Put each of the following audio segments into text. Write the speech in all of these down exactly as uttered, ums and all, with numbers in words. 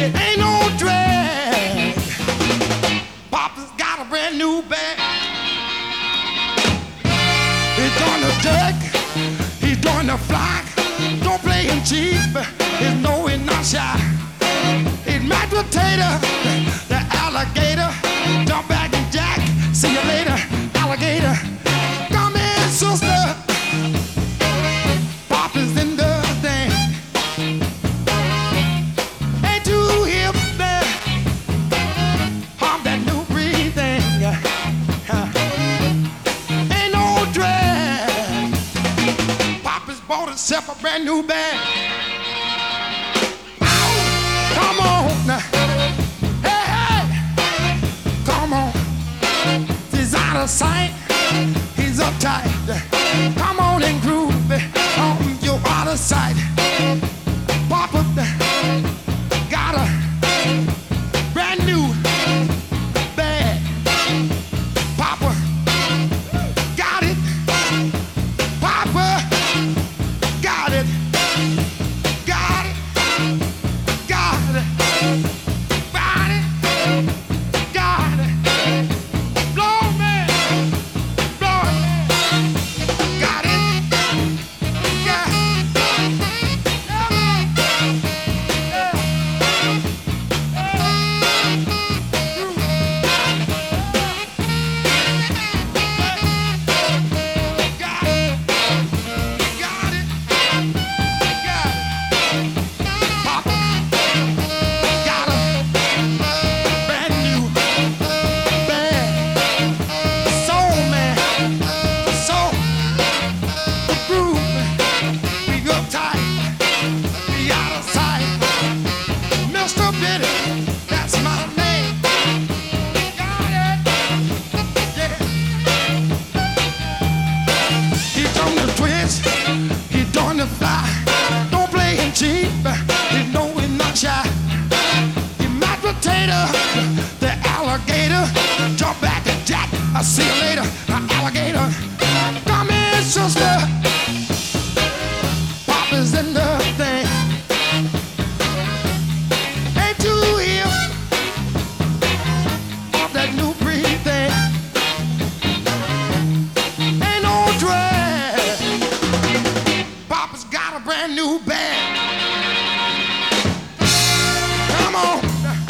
It ain't no drag. Papa's got a brand new bag. He's gonna duck, he's gonna fly. Don't play him cheap, he's no, he's not shy. He's mashed potato, the alligator. Jump back and jack, see you later, alligator. Come in, sister. Papa's in the thing. Ain't too hip there. I'm that new breed thing. Huh. Ain't no drag. Papa's bought himself a brand new bag. Ow! Come on now. Hey, hey! Come on. He's out of sight. He's uptight. Come on and groove. Oh, you're out of sight. Papa got a brand new bag. Papa got it. Papa got it. Got it. Got it. Got it. Got it. Blow me. Blow it. Got it. Got it. The alligator, jump back and jack. I'll see you later, alligator. Come in, sister. Papa's in the thing. Ain't too hip off that new breed thing. Ain't no drag. Papa's got a brand new bag. Come on.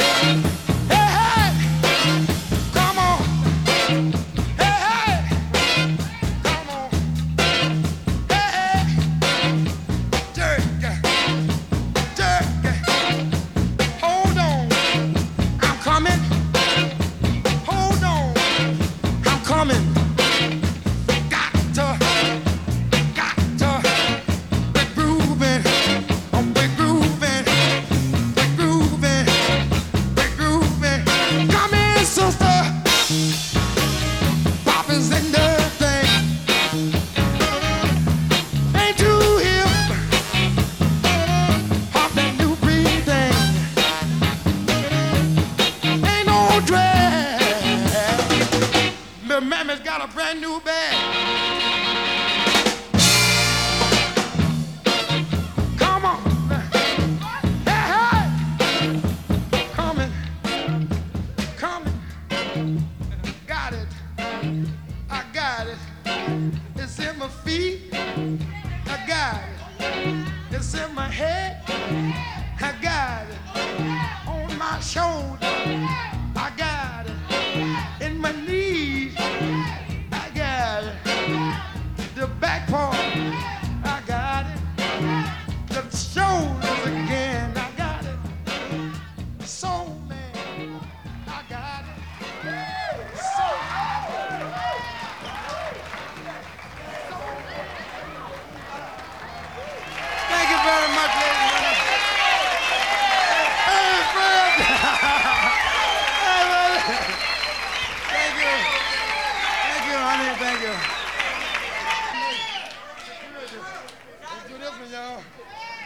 Mammy's got a brand new bag. Come on. Hey, hey. Coming. Coming. Got it. I got it. It's in my feet. I got it. It's in my head. I got it. On my shoulder.